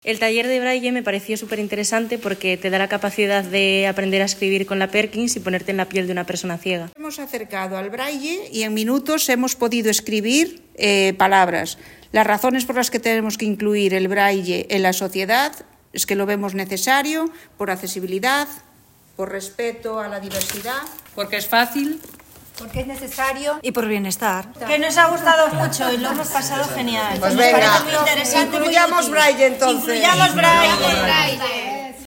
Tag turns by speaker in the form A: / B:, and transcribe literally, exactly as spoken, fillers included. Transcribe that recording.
A: El taller de Braille me pareció súper interesante porque te da la capacidad de aprender a escribir con la Perkins y ponerte en la piel de una persona ciega.
B: Hemos acercado al Braille y en minutos hemos podido escribir eh, palabras. Las razones por las que tenemos que incluir el Braille en la sociedad es que lo vemos necesario por accesibilidad, por respeto a la diversidad,
C: porque es fácil,
D: porque es necesario
E: y por bienestar.
D: Que nos ha gustado mucho y lo hemos pasado genial.
B: Pues
D: nos
B: venga,
D: parece muy interesante,
B: incluyamos
D: muy
B: Braille entonces.
D: Incluyamos Braille.